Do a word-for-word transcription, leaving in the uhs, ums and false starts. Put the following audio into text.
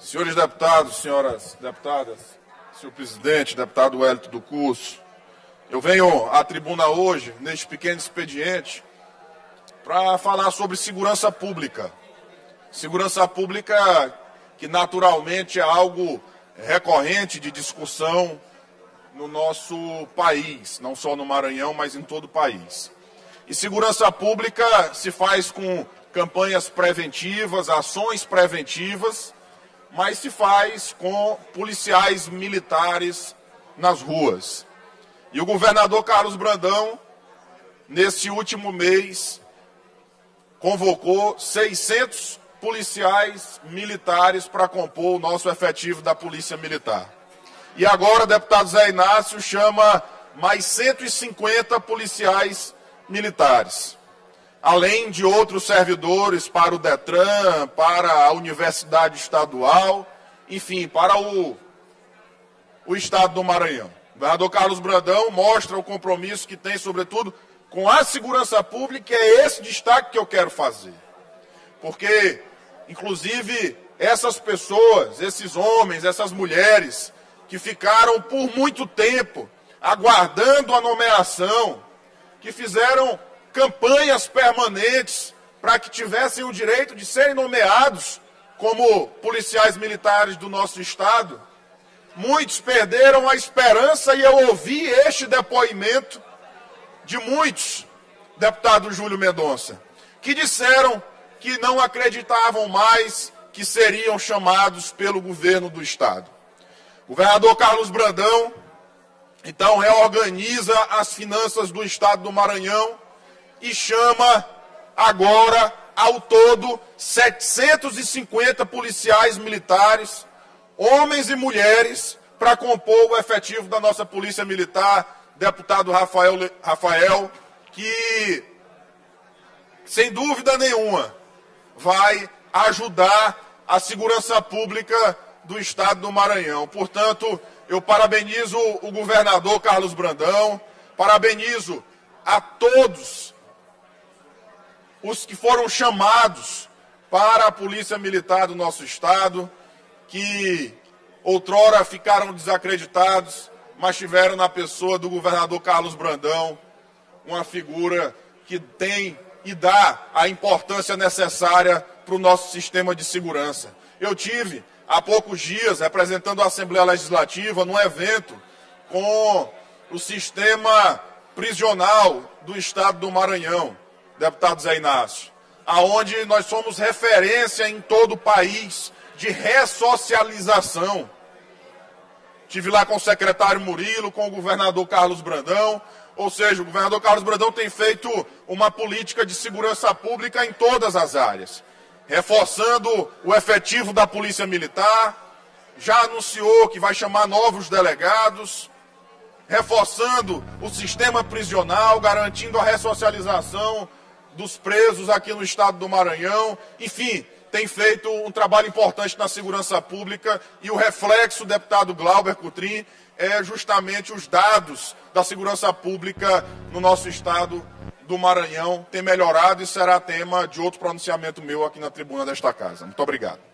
Senhores deputados, senhoras deputadas, senhor presidente, deputado Wellington do Curso, eu venho à tribuna hoje, neste pequeno expediente, para falar sobre segurança pública. Segurança pública que naturalmente é algo recorrente de discussão no nosso país, não só no Maranhão, mas em todo o país. E segurança pública se faz com campanhas preventivas, ações preventivas, mas se faz com policiais militares nas ruas. E o governador Carlos Brandão, nesse último mês, convocou seiscentos policiais militares para compor o nosso efetivo da Polícia Militar. E agora o deputado Zé Inácio chama mais cento e cinquenta policiais militares, além de outros servidores para o Detran, para a Universidade Estadual, enfim, para o, o Estado do Maranhão. O governador Carlos Brandão mostra o compromisso que tem, sobretudo, com a segurança pública, e é esse destaque que eu quero fazer. Porque, inclusive, essas pessoas, esses homens, essas mulheres, que ficaram por muito tempo aguardando a nomeação, que fizeram campanhas permanentes para que tivessem o direito de serem nomeados como policiais militares do nosso Estado. Muitos perderam a esperança e eu ouvi este depoimento de muitos, deputado Júlio Mendonça, que disseram que não acreditavam mais que seriam chamados pelo governo do Estado. O governador Carlos Brandão, então, reorganiza as finanças do Estado do Maranhão e chama agora, ao todo, setecentos e cinquenta policiais militares, homens e mulheres, para compor o efetivo da nossa Polícia Militar, deputado Rafael, Rafael, que, sem dúvida nenhuma, vai ajudar a segurança pública do Estado do Maranhão. Portanto, eu parabenizo o governador Carlos Brandão, parabenizo a todos os que foram chamados para a Polícia Militar do nosso Estado, que outrora ficaram desacreditados, mas tiveram na pessoa do governador Carlos Brandão uma figura que tem e dá a importância necessária para o nosso sistema de segurança. Eu tive, há poucos dias, representando a Assembleia Legislativa, num evento com o sistema prisional do Estado do Maranhão, deputado Zé Inácio, aonde nós somos referência em todo o país de ressocialização. Estive lá com o secretário Murilo, com o governador Carlos Brandão, ou seja, o governador Carlos Brandão tem feito uma política de segurança pública em todas as áreas, reforçando o efetivo da Polícia Militar, já anunciou que vai chamar novos delegados, reforçando o sistema prisional, garantindo a ressocialização dos presos aqui no Estado do Maranhão, enfim, tem feito um trabalho importante na segurança pública e o reflexo, deputado Glauber Coutrin, é justamente os dados da segurança pública no nosso Estado do Maranhão tem melhorado e será tema de outro pronunciamento meu aqui na tribuna desta casa. Muito obrigado.